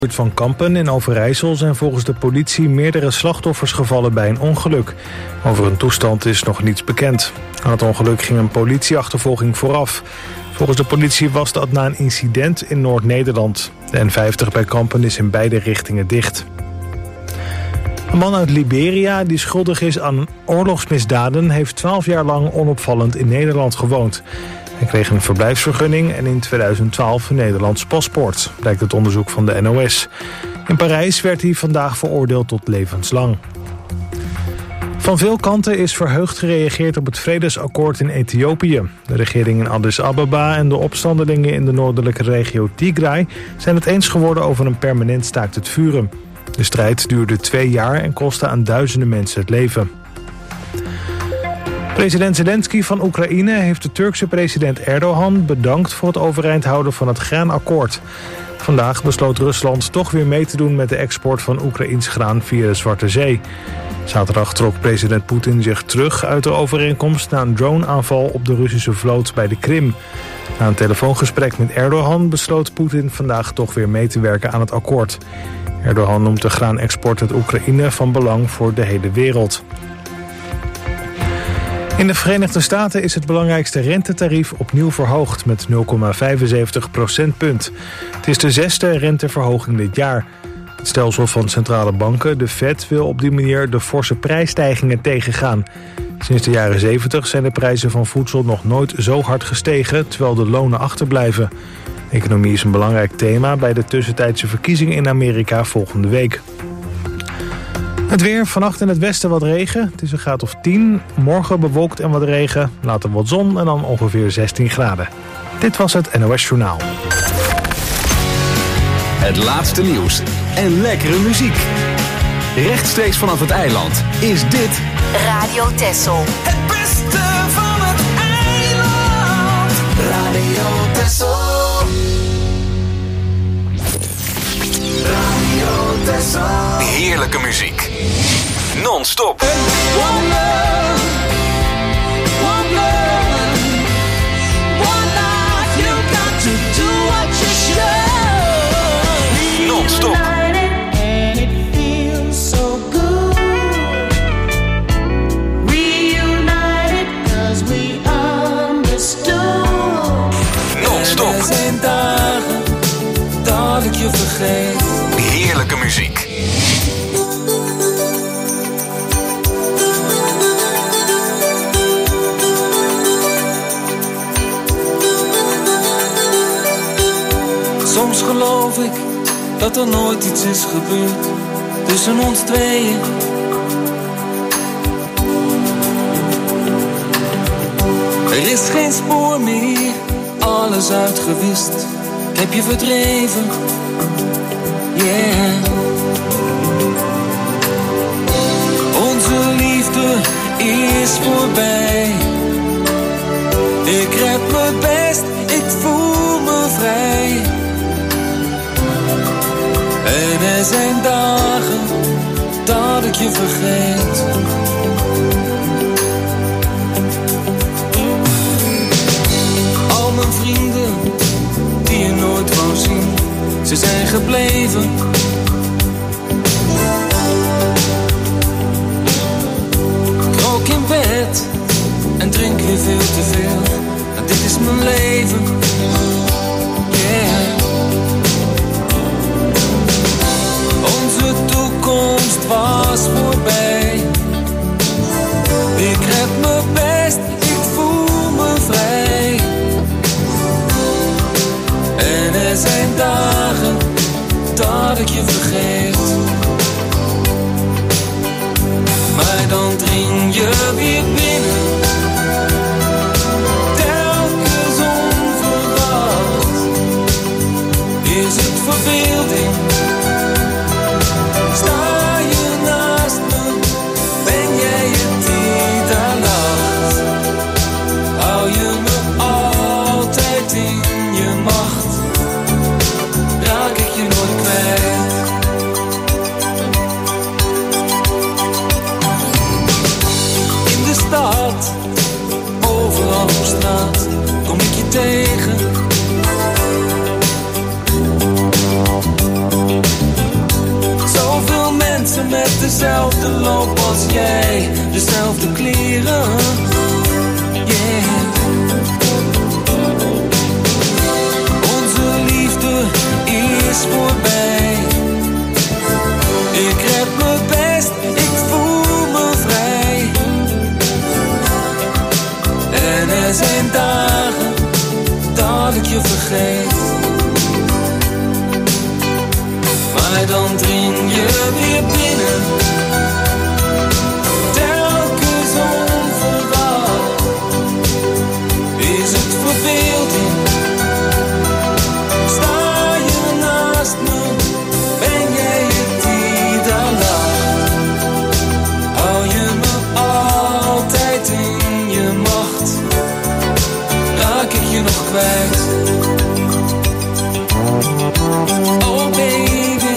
Van Kampen in Overijssel zijn volgens de politie meerdere slachtoffers gevallen bij een ongeluk. Over hun toestand is nog niets bekend. Aan het ongeluk ging een politieachtervolging vooraf. Volgens de politie was dat na een incident in Noord-Nederland. De N50 bij Kampen is in beide richtingen dicht. Een man uit Liberia die schuldig is aan oorlogsmisdaden heeft 12 jaar lang onopvallend in Nederland gewoond. Hij kreeg een verblijfsvergunning en in 2012 een Nederlands paspoort, blijkt het onderzoek van de NOS. In Parijs werd hij vandaag veroordeeld tot levenslang. Van veel kanten is verheugd gereageerd op het vredesakkoord in Ethiopië. De regering in Addis Ababa en de opstandelingen in de noordelijke regio Tigray zijn het eens geworden over een permanent staakt het vuren. De strijd duurde 2 jaar en kostte aan duizenden mensen het leven. President Zelensky van Oekraïne heeft de Turkse president Erdogan bedankt voor het overeind houden van het graanakkoord. Vandaag besloot Rusland toch weer mee te doen met de export van Oekraïns graan via de Zwarte Zee. Zaterdag trok president Poetin zich terug uit de overeenkomst na een droneaanval op de Russische vloot bij de Krim. Na een telefoongesprek met Erdogan besloot Poetin vandaag toch weer mee te werken aan het akkoord. Erdogan noemt de graanexport uit Oekraïne van belang voor de hele wereld. In de Verenigde Staten is het belangrijkste rentetarief opnieuw verhoogd met 0,75 procentpunt. Het is de 6e renteverhoging dit jaar. Het stelsel van centrale banken, de Fed, wil op die manier de forse prijsstijgingen tegengaan. Sinds de jaren 70 zijn de prijzen van voedsel nog nooit zo hard gestegen, terwijl de lonen achterblijven. Economie is een belangrijk thema bij de tussentijdse verkiezingen in Amerika volgende week. Het weer, vannacht in het westen wat regen. Het is een graad of 10. Morgen bewolkt en wat regen. Later wat zon en dan ongeveer 16 graden. Dit was het NOS Journaal. Het laatste nieuws en lekkere muziek. Rechtstreeks vanaf het eiland is dit Radio Texel. Het beste van het eiland. Radio Texel. Radio Texel. heerlijke muziek. Non-stop. Non-stop. Non-stop. Er zijn dagen dat ik je vergeet. Heerlijke muziek. Soms geloof ik dat er nooit iets is gebeurd tussen ons tweeën. Er is geen spoor meer, alles uitgewist. Ik heb je verdreven, yeah. Onze liefde is voorbij. Ik red me best, ik voel me vrij. En er zijn dagen dat ik je vergeet. Al mijn vrienden die je nooit wou zien, ze zijn gebleven. Ik rook in bed en drink weer veel te veel. En dit is mijn leven, yeah. Onze toekomst was voorbij. Ik red me best, ik voel me vrij. En er zijn dagen dat ik je vergeet. Maar dan dring je weer binnen. Telkens onverwacht. Is het verbeelding? Sta je naast me? Ben jij het die daar lacht? Hou je me altijd in je macht? Raak ik je nooit kwijt? In de stad, overal op straat, kom ik je tegen. dezelfde loop als jij, dezelfde kleren. Yeah. Onze liefde is voorbij. Ik red me best, ik voel me vrij. En er zijn dagen dat ik je vergeet. Maar dan dring je weer binnen. Telkens onverwacht. Is het verbeelding? Sta je naast me? Ben jij het die daar lacht? Hou je me altijd in je macht? Raak ik je nog kwijt? Oh baby.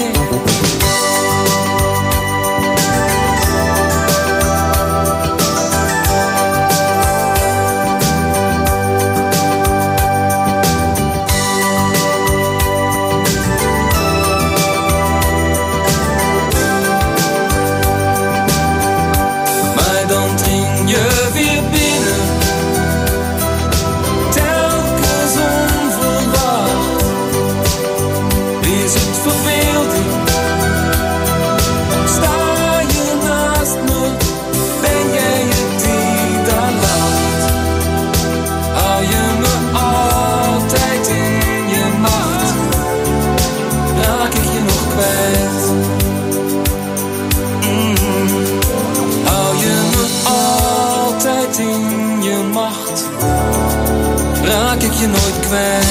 Raak ik je nooit kwijt.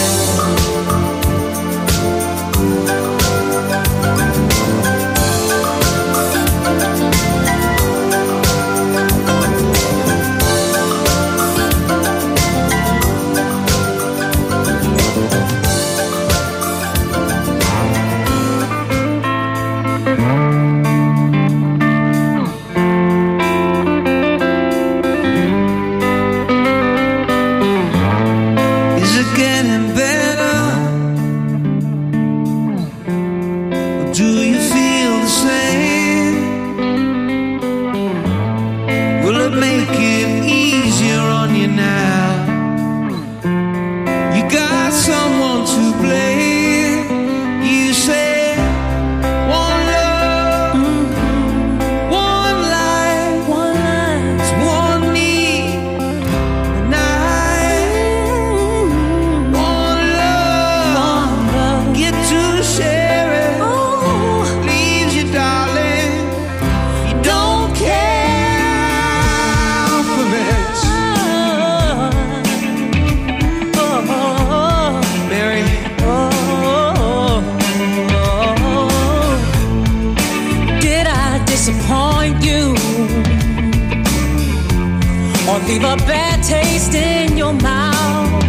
Leave a bad taste in your mouth.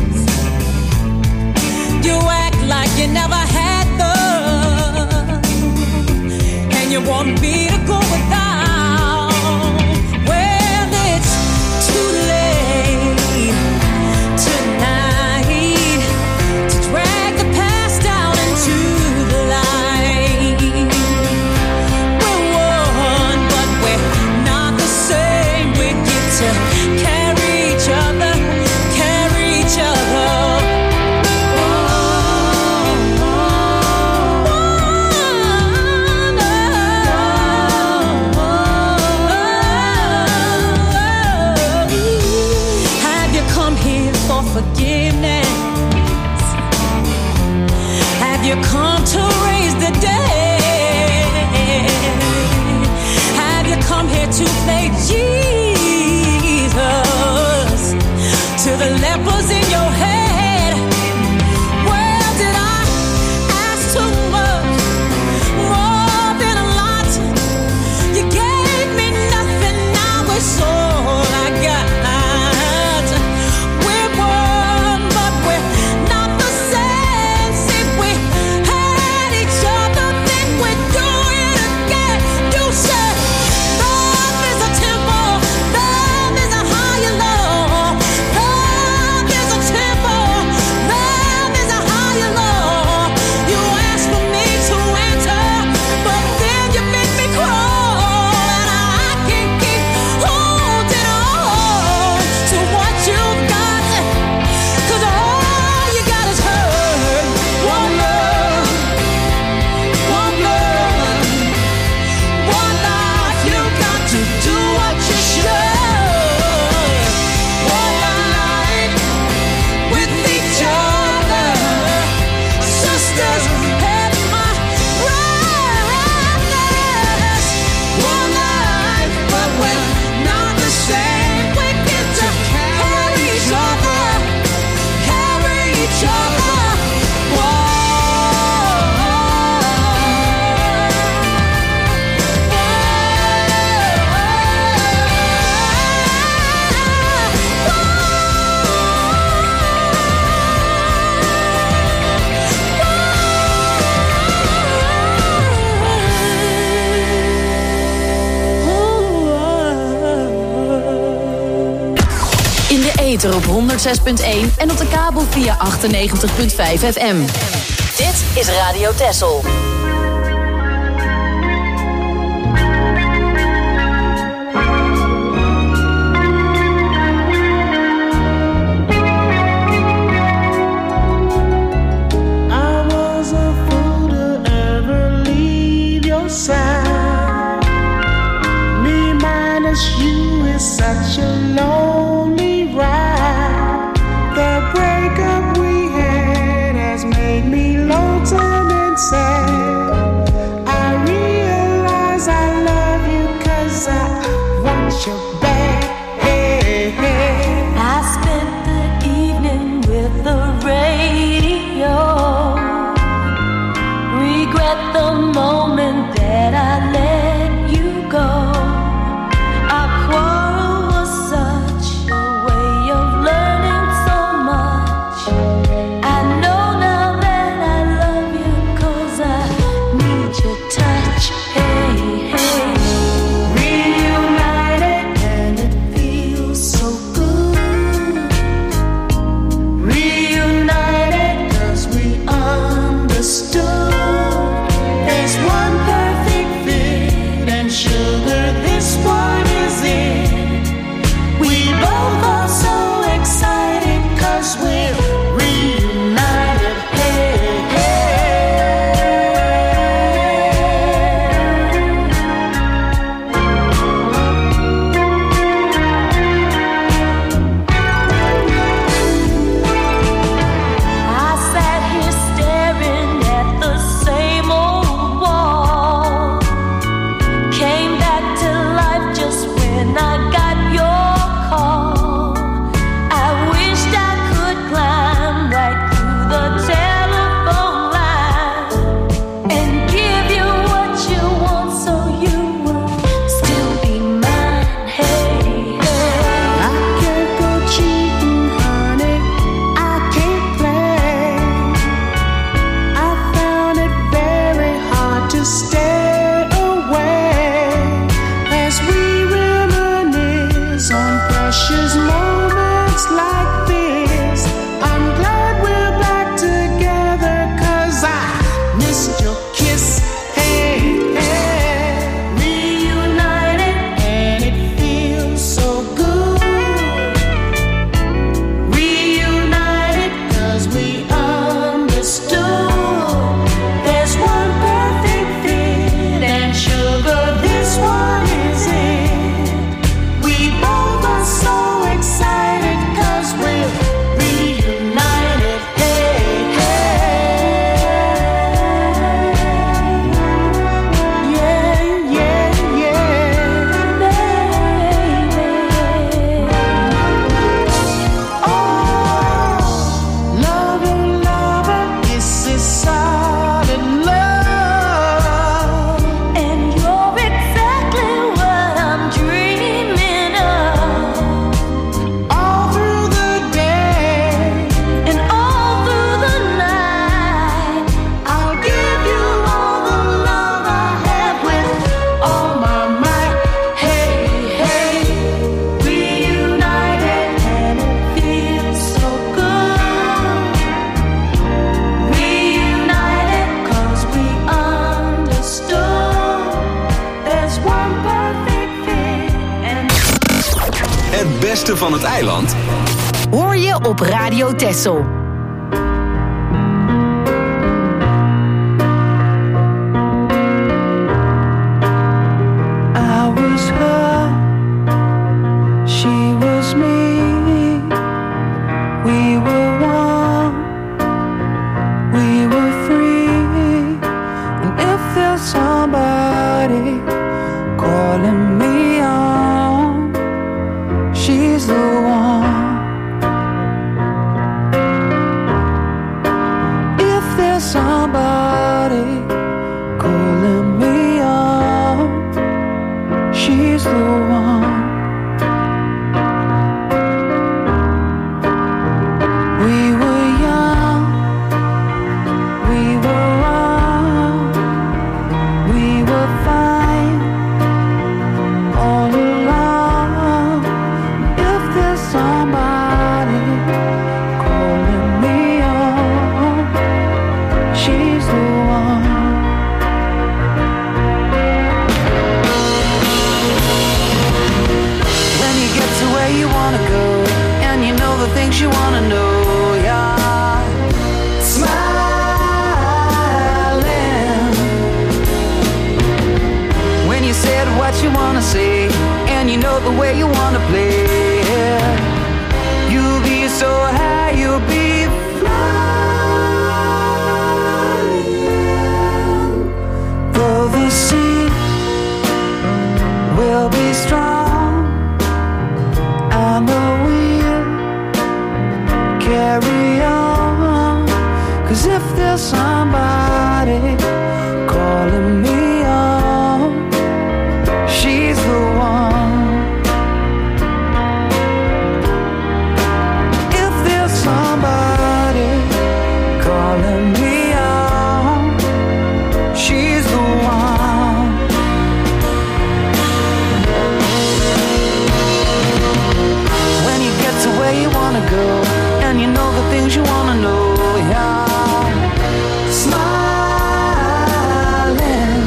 You act like you never had love, and you want me to go without. Well, it's too late tonight to drag the past down into the light. We're one, but we're not the same. We get to carry each other, carry each other. Oh, oh, oh. ether op 106.1 en op de kabel via 98.5 FM. Dit is Radio Texel. Such a lonely ride. The breakup we had has made me lonesome and sad. I realize I love you 'cause I want you back. I spent the evening with the radio. Regret the moment that I let you go. Van het eiland hoor je op Radio Texel. I was her, she was me. We were one, we were free. And if there's somebody calling me on, she's the one. said what you wanna say, and you know the way you wanna play. You'll be so high, you'll be flying. Though the sea will be strong, and the wind carry on. 'Cause if there's somebody calling me on, she's the one. If there's somebody calling me on, she's the one. When you get to where you wanna go, and you know the things you wanna know, yeah. Smiling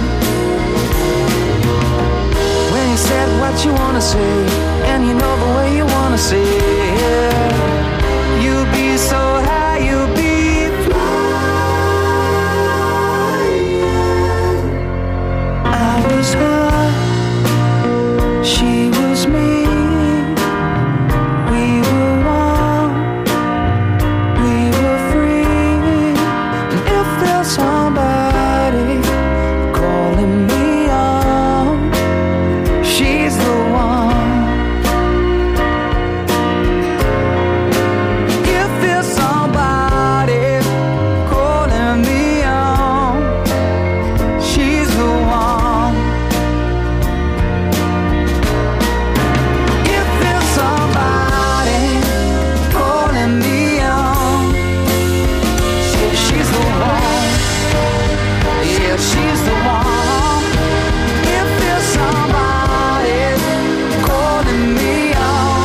when you said what you wanna say, and you know the way you wanna say it. You'll be so high, you'll be flying. I was her, she was me. We were one, we were free. And if there's somebody calling me on, she's the one. If there's somebody calling me on, she's the one. If there's somebody calling me on, she's the one. Yeah, she's the one. If there's somebody calling me on,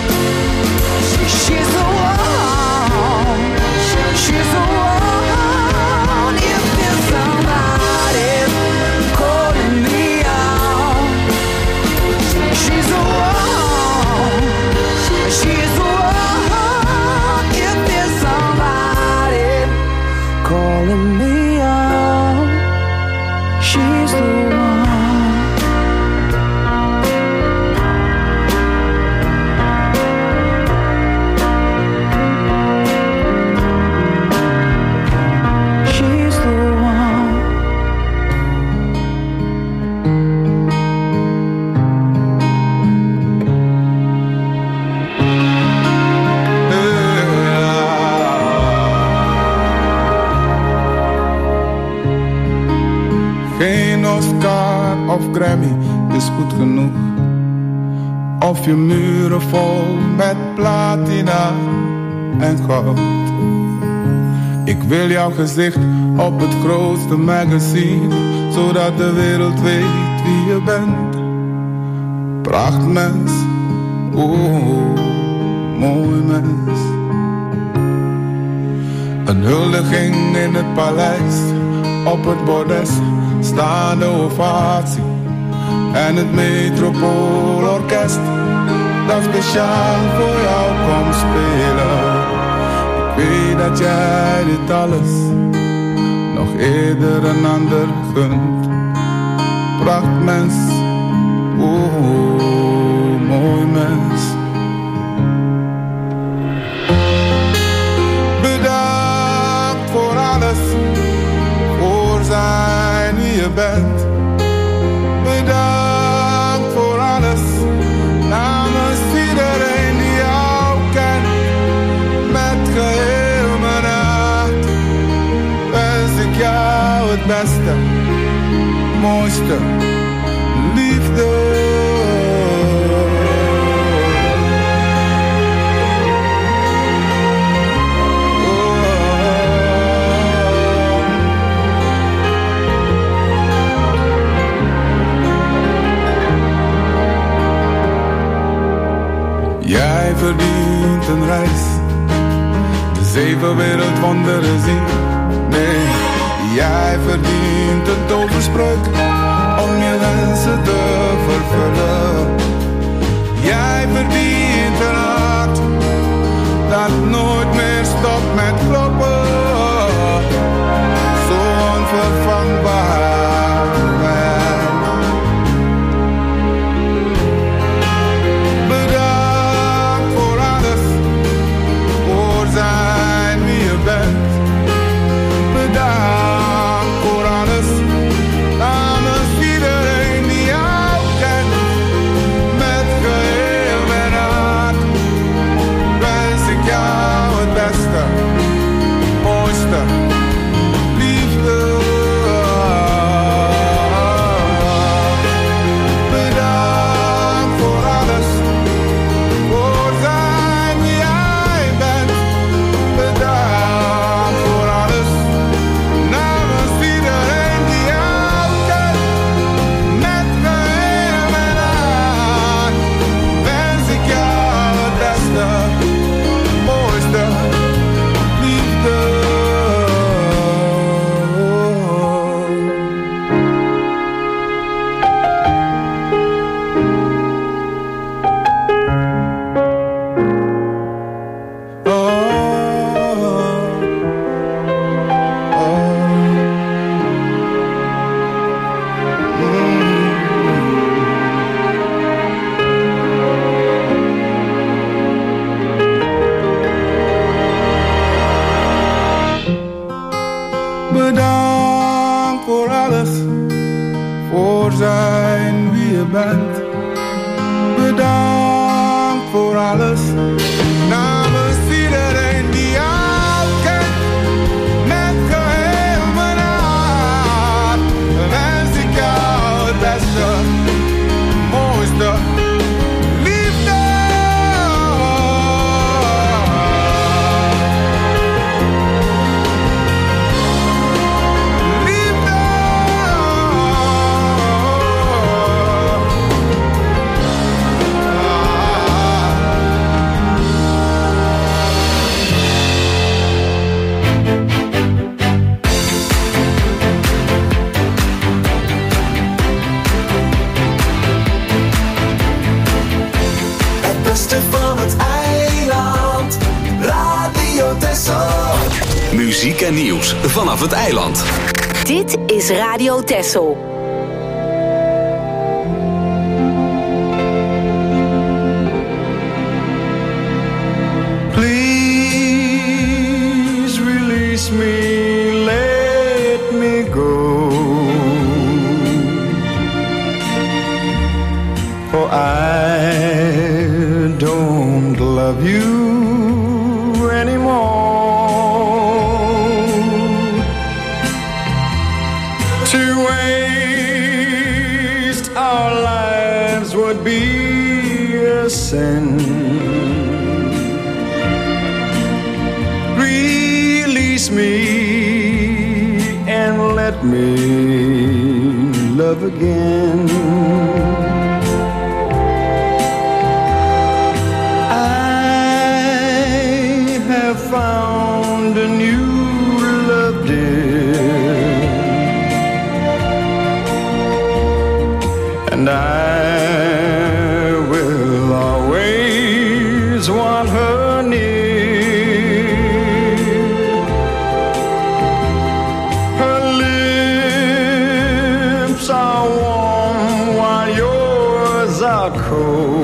she's the one. She's the one. If there's somebody calling me on, she's the one. She's the one. If there's somebody calling me on, she's the one. She's the one. Geen Oscar of Grammy is goed genoeg. Of je muren vol met platina en goud. Ik wil jouw gezicht op het grootste magazine, zodat de wereld weet wie je bent. Prachtmens, oh, mooi mens. Een huldiging in het paleis, op het bordes staande ovatie. En het Metropoolorkest dat speciaal voor jou komt spelen. Ik weet dat jij dit alles nog eerder een ander gunt. Prachtmens, oh, mooi mens. Bedankt voor alles, voor zijn wie je bent. Bedankt voor alles, namens iedereen die jou kent. Met geheel mijn hart wens ik jou het beste, mooiste, liefde. Jij verdient een reis, de 7 wereldwonderen zien. Nee, jij verdient een toverspreuk om je wensen te vervullen. Jij verdient een hart dat nooit meer stopt met kloppen. Zo onvervangbaar. voor zijn wie je bent. Bedankt voor alles, namens iedereen die jou kent. Met geheel mijn hart wens ik jou het beste, mooiste. Van het eiland, Radio Texel. Muziek en nieuws vanaf het eiland. Dit is Radio Texel. Please release me, let me go. For I don't love you anymore. To waste our lives would be a sin. Release me and let me love again. Found a new love, dear, and I will always want her near. Her lips are warm while yours are cold.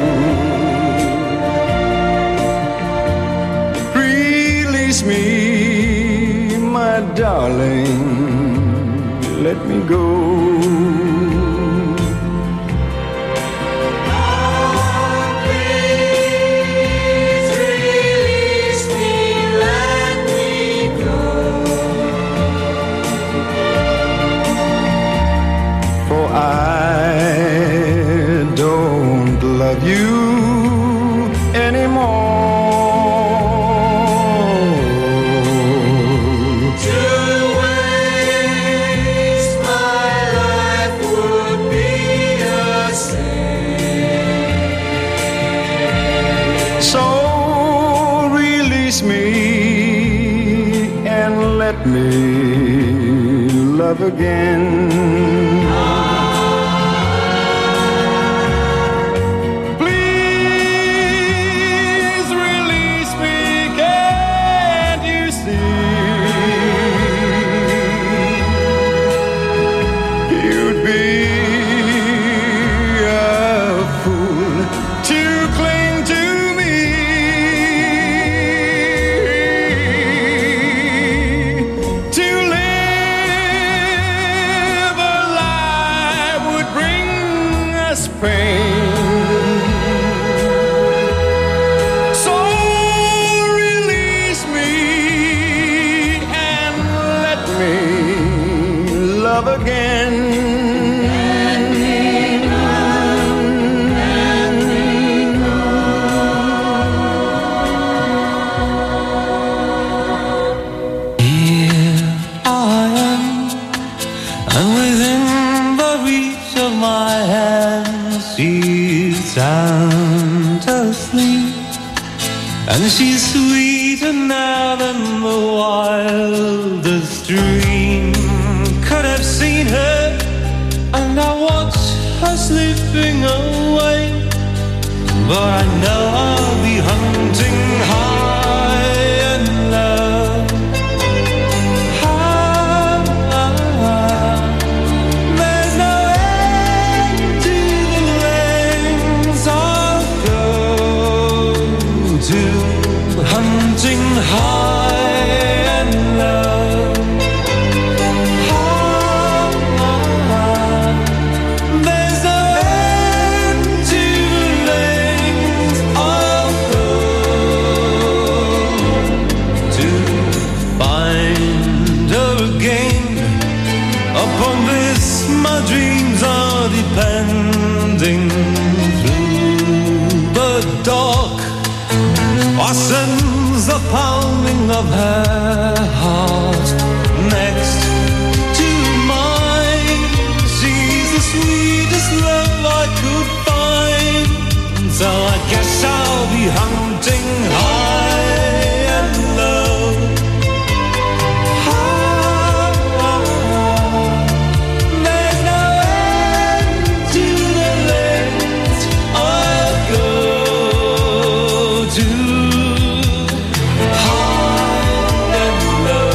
Me, my darling, let me go. Please release me, let me go. For I don't love you anymore. Let me love again. Please release me, can't you see? You'd be a fool to cling to me. So release me and let me love again. Here I am, and within the reach of my hand, she's sound asleep, and she's sweeter now than the wildest dream could have seen her. And I watch her slipping away, but I know I'll be hunting high and low. Hunting high and low. my dreams are depending through the dark. I sense the pounding of her heart next to mine. She's the sweetest love I could find. So I guess I'll be hunting high and low. There's no end to the lengths I'll go to. High and low.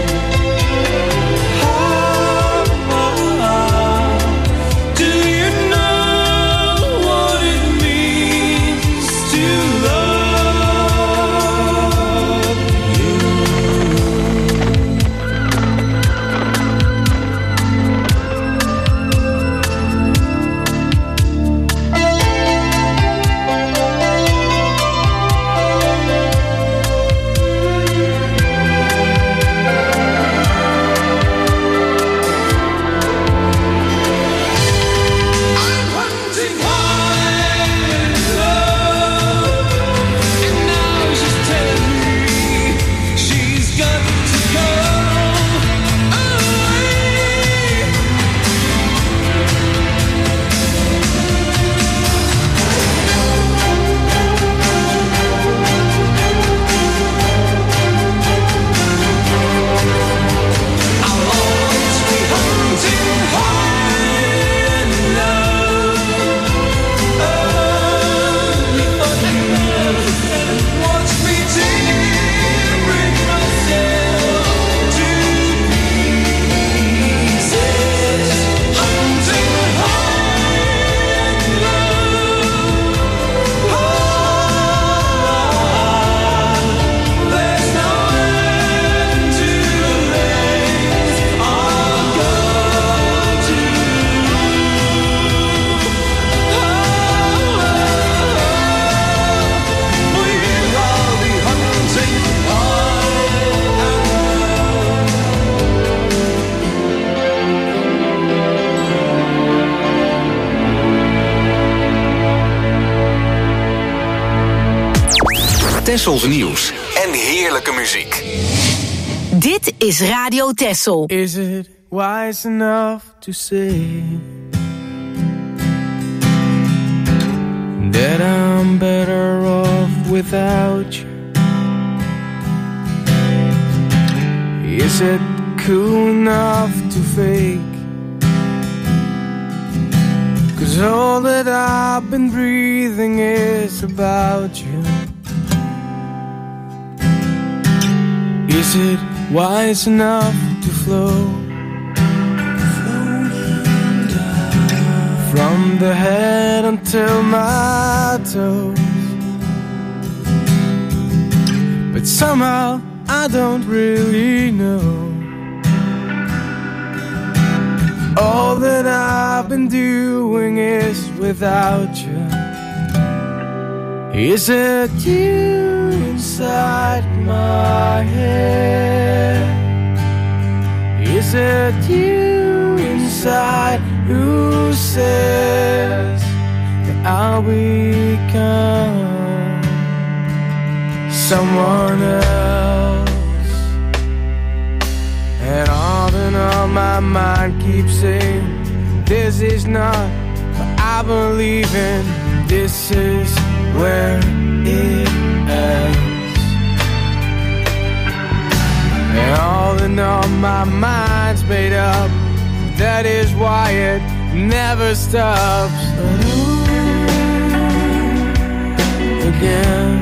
Do you know what it means to love you? I'm hunting high and low, and now she's telling me she's got to go away. I'll always be hunting high and low, only for you. Watch me tearing myself to pieces, hunting high and low. There's no end to the lengths I'll go to. For you I'll be hunting high and Tessels nieuws en heerlijke muziek. Dit is Radio Tessel. Is it wise enough to say that I'm better off without you? Is it cool enough to fake? 'Cause all that I've been breathing is about you. Is it wise enough to flow from the head until my toes? But somehow I don't really know. All that I've been doing is without you. Is it you inside my head? Is it you inside who says that I'll become someone else? And all my mind keeps saying this is not what I believe in. This is where it ends. And all in all my mind's made up. That is why it never stops. Again.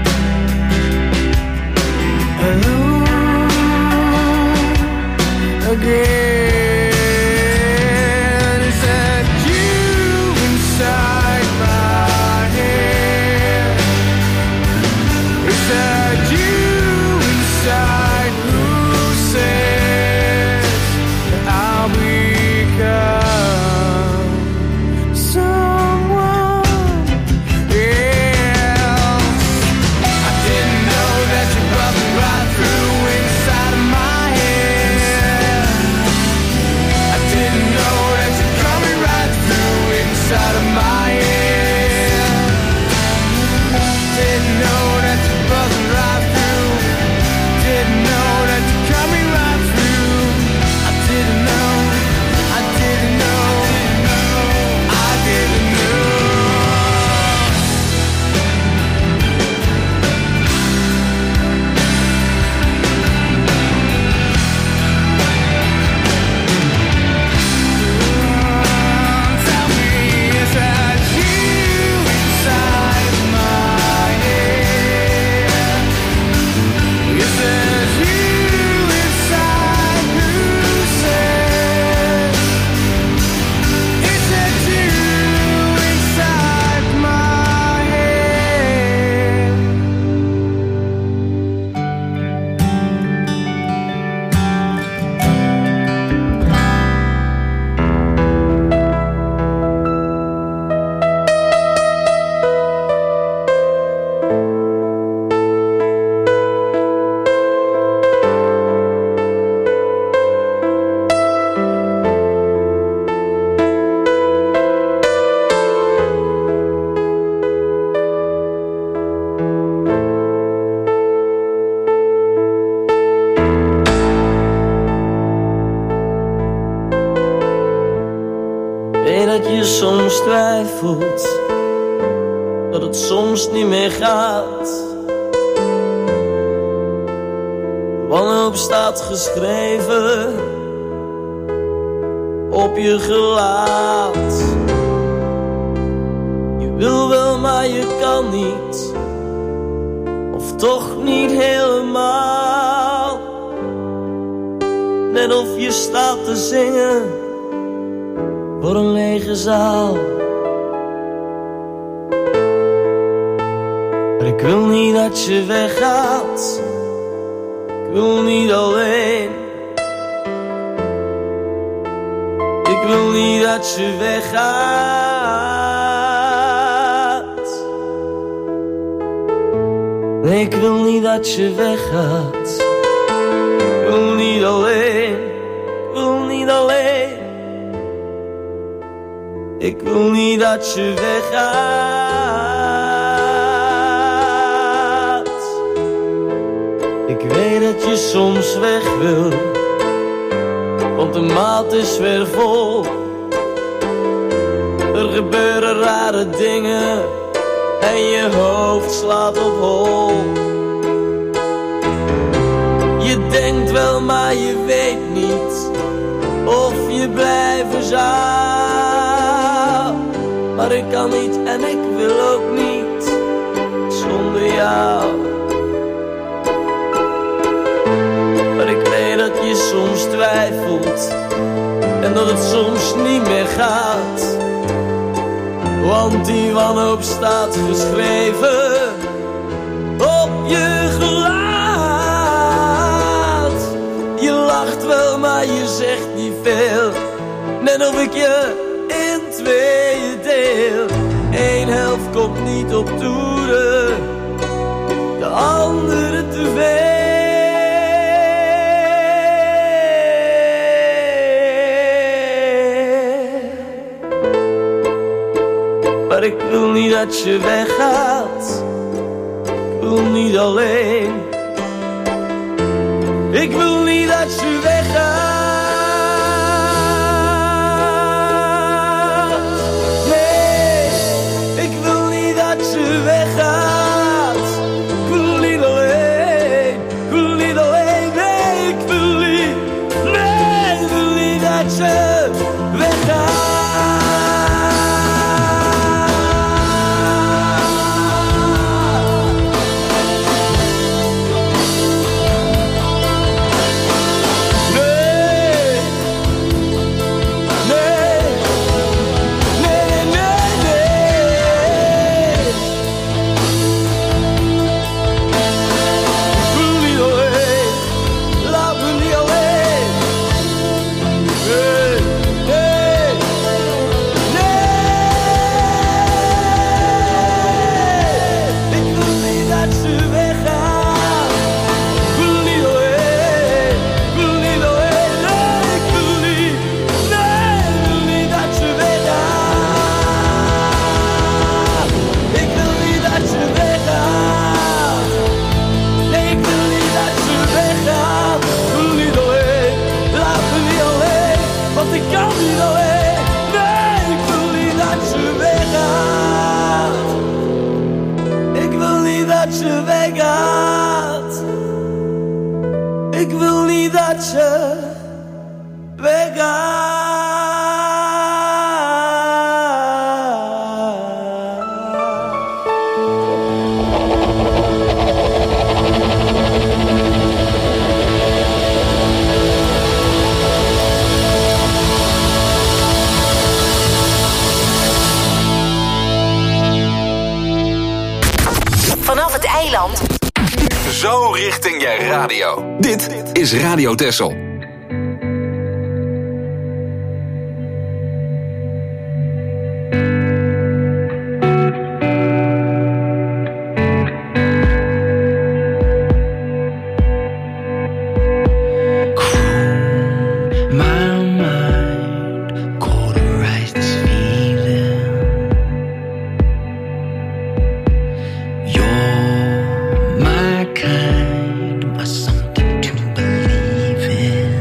Again, is that you inside my head? Is that you inside who says that I'll become someone else? I didn't know that you brought me right through inside of my head. weet dat je soms twijfelt, dat het soms niet meer gaat. Wanhoop staat geschreven op je gelaat. Je wil wel, maar je kan niet, of toch niet helemaal. Net of je staat te zingen voor een lege zaal. Maar ik wil niet dat je weggaat, ik wil niet alleen. Ik wil niet dat je weggaat. Nee, ik wil niet dat je weggaat. Ik wil niet alleen, ik wil niet alleen. Ik wil niet dat je weggaat. Ik weet dat je soms weg wil, want de maat is weer vol. Er gebeuren rare dingen en je hoofd slaat op hol. Je denkt wel, maar je weet niet of je blijven zou. Maar ik kan niet en ik wil ook niet zonder jou. Maar ik weet dat je soms twijfelt en dat het soms niet meer gaat. Want die wanhoop staat geschreven op je gelaat. Je lacht wel, maar je zegt niet veel. Net of ik je in tweeën deel. Eén helft komt niet op toeren, de andere te veel. Maar ik wil niet dat je weggaat, ik wil niet alleen. Ik wil niet dat je weggaat. Nee, ik wil niet dat je weggaat. Ik wil niet alleen, ik wil niet alleen. Nee, ik wil niet, nee, ik wil niet dat je weggaat. Ik wil niet dat je weggaat. Vanaf het eiland. Zo richting je radio. Dit is Radio Texel. Kind, but something to believe in.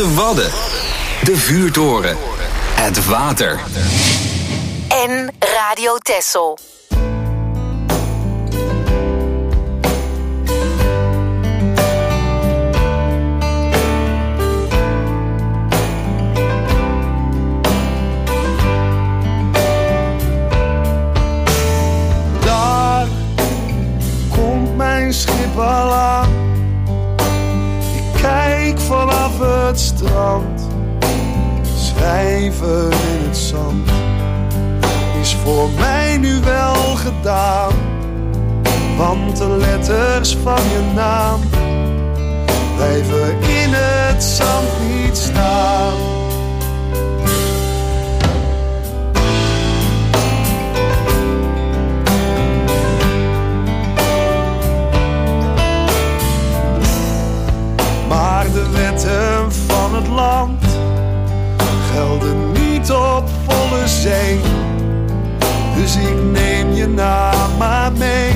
De Wadden. De Vuurtoren. Het water. En Radio Texel. Daar komt mijn schip al aan. Ik kijk vanaf het strand. Schrijven in het zand is voor mij nu wel gedaan, want de letters van je naam blijven in het zand niet staan. Maar de wetten van het land gelden niet op volle zee, dus ik neem je naam maar mee.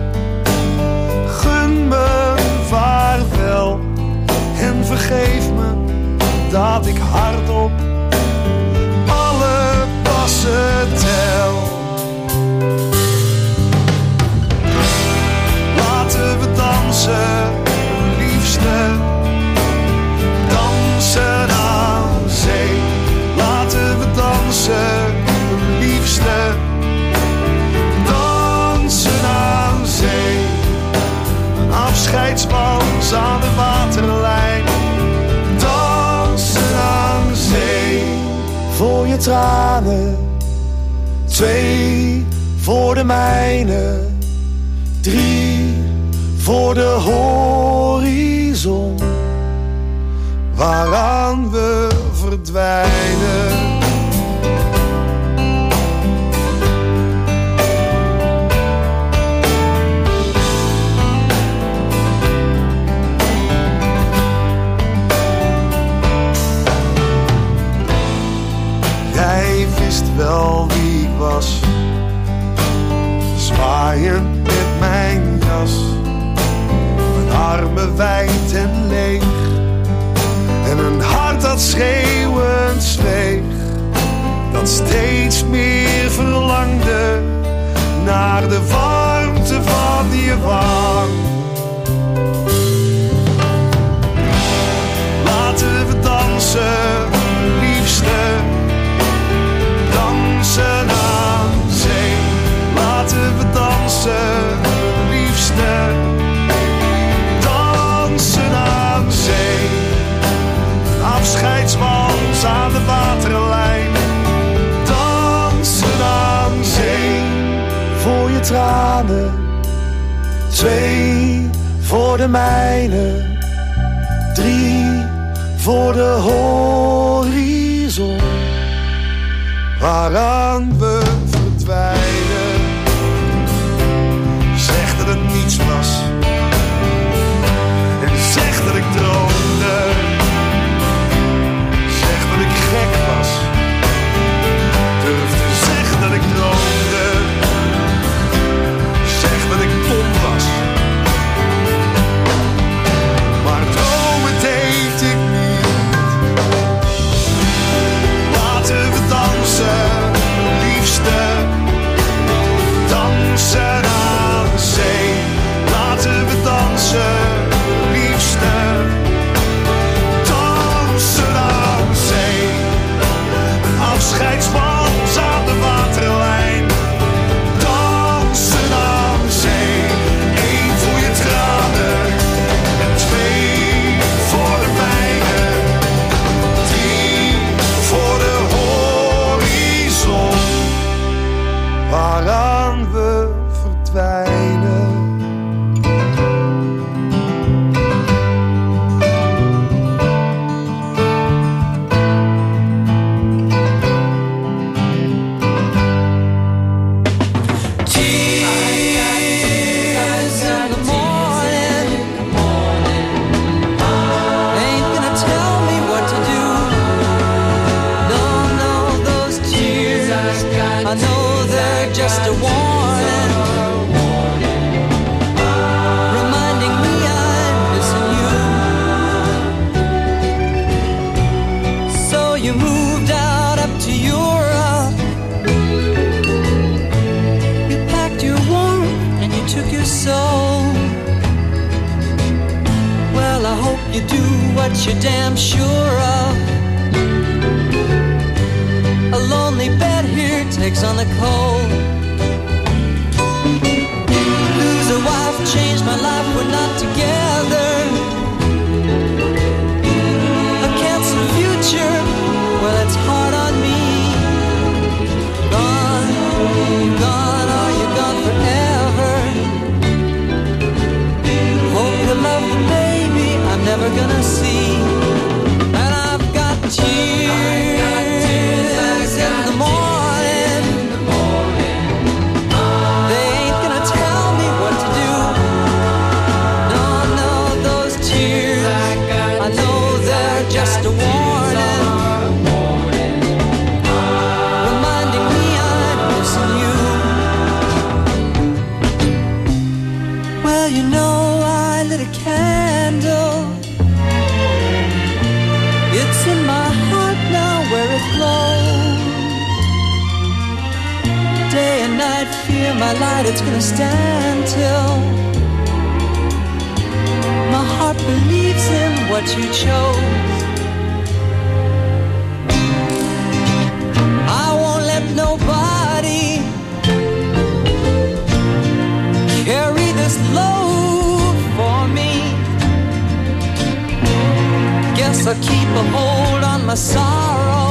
Gun me vaarwel en vergeef me dat ik hardop alle passen tel. Laten we dansen, liefste, dansen aan zee. Laten we dansen, liefste, dansen aan zee. Een afscheidswals aan de waterlijn, dansen aan zee. Voor je tranen, 2 voor de mijne, 3 voor de horizon, waaraan we verdwijnen. Jij wist wel wie ik was, zwaaiend met mijn jas, mijn armen wijd en leeg, en een hart dat schreeuwend zweeg, dat steeds meer verlangde naar de warmte van je wang. Laten we dansen, liefste, dansen aan zee. Laten we dansen, liefste, dansen aan zee. Afscheidswals aan de waterlijn, dansen aan zee. Voor je tranen, 2 voor de mijne, 3 voor de horizon, waaraan we verdwijnen. Zeg dat het niets was en zeg dat ik droomde. Zeg dat ik gek was, durf te zeggen dat ik droomde. Zeg dat ik dom was, maar dromen deed ik niet. Laten we dansen, liefste, dansen aan zee. Laten we you do what you're damn sure of. A lonely bed here takes on the cold. Lose a wife, change my life, we're not together. A canceled future, well it's hard on me. Gone, you're gone, are you gone forever? Hope you love the baby I'm never gonna see. And I've got tears in the morning. They ain't gonna tell me what to do. No, no, those tears, I know they're just a warning, reminding me I'm missing you. Well, you know I lit a candle. It's in my heart now where it glows. Day and night, fear my light, it's gonna stand till my heart believes in what you chose. I won't let nobody carry this load for me. Guess I'll keep a hold on my sorrow.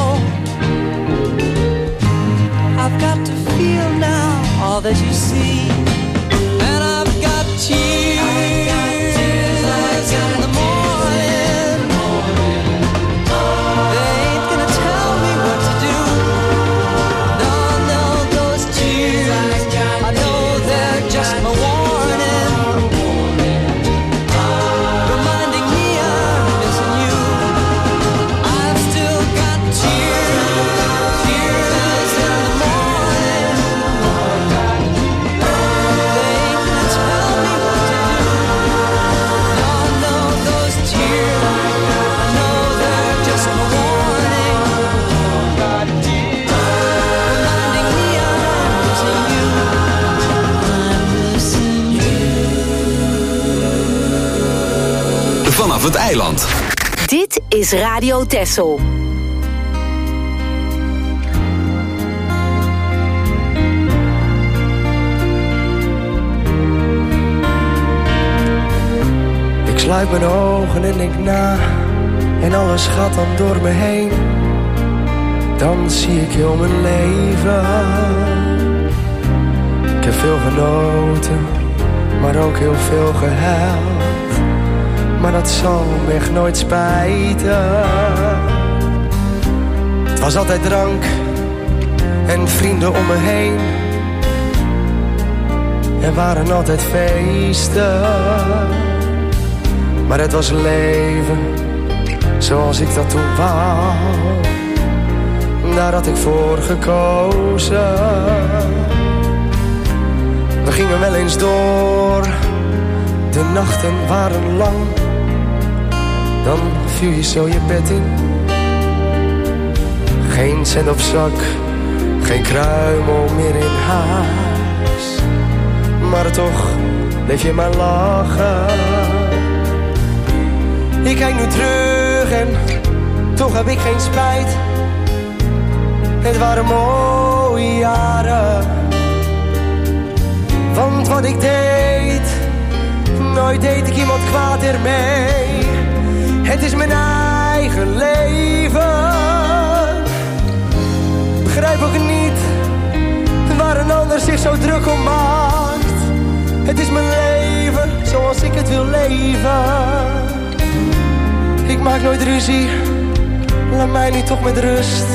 I've got to feel now all that you see. And I've got tears in the morning. They ain't gonna tell me what to do. No, no, those tears, I know they're just my warning, reminding me I'm missing you. I've still got tears in the morning. They ain't gonna tell me what to do. No, no, those tears, I know they're just my warning, reminding me I'm missing you. I'm missing you. Vanaf het eiland. Dit is Radio Texel. Ik sluit mijn ogen en denk na, en alles gaat dan door me heen. Dan zie ik heel mijn leven. Ik heb veel genoten, maar ook heel veel gehuild. Maar dat zal me echt nooit spijten. Het was altijd drank en vrienden om me heen. Er waren altijd feesten, maar het was leven zoals ik dat toen wou. Daar had ik voor gekozen. We gingen wel eens door, de nachten waren lang. Dan viel je zo je bed in. Geen cent op zak, geen kruimel meer in huis. Maar toch bleef je maar lachen. Ik kijk nu terug en toch heb ik geen spijt. Het waren mooie jaren. Want wat ik deed, nooit deed ik iemand kwaad ermee. Het is mijn eigen leven. Begrijp ook niet waar een ander zich zo druk om maakt. Het is mijn leven zoals ik het wil leven. Ik maak nooit ruzie, laat mij nu toch met rust.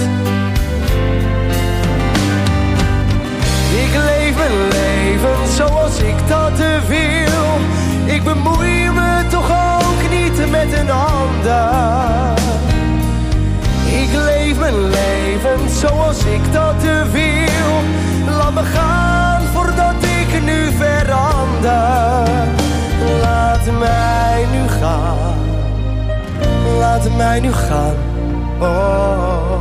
Ik leef mijn leven zoals ik dat wil. Ik bemoei me toch ook niet met een ander. Ik leef mijn leven zoals ik dat wil. Laat me gaan voordat ik nu verander. Laat mij nu gaan. Laat mij nu gaan. Oh.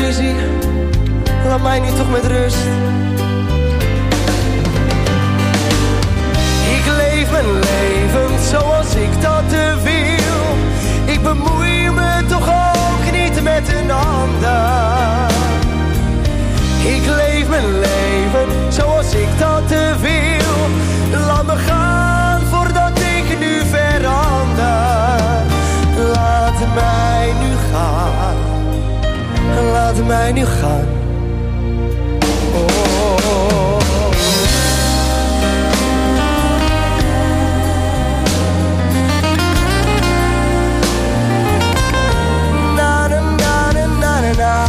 ruzie, laat mij nu toch met rust. Ik leef mijn leven zoals ik dat wil. Ik bemoei me toch ook niet met een ander. Ik leef mijn leven zoals ik dat wil. Laat me gaan voordat ik nu verander. Laat mij nu gaan. Laat mij nu gaan. Oh. Na na na na na na.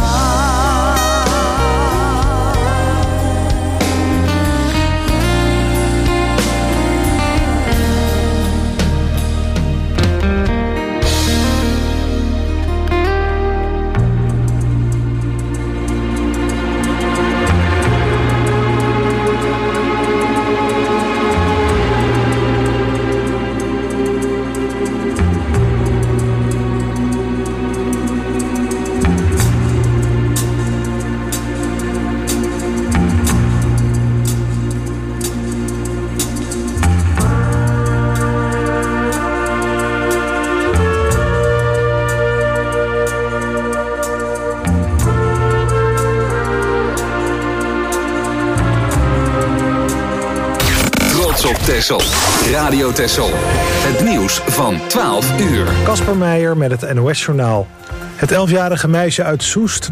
Texel. Radio Texel. Het nieuws van 12 uur. Kasper Meijer met het NOS-journaal. Het 11-jarige meisje uit Soest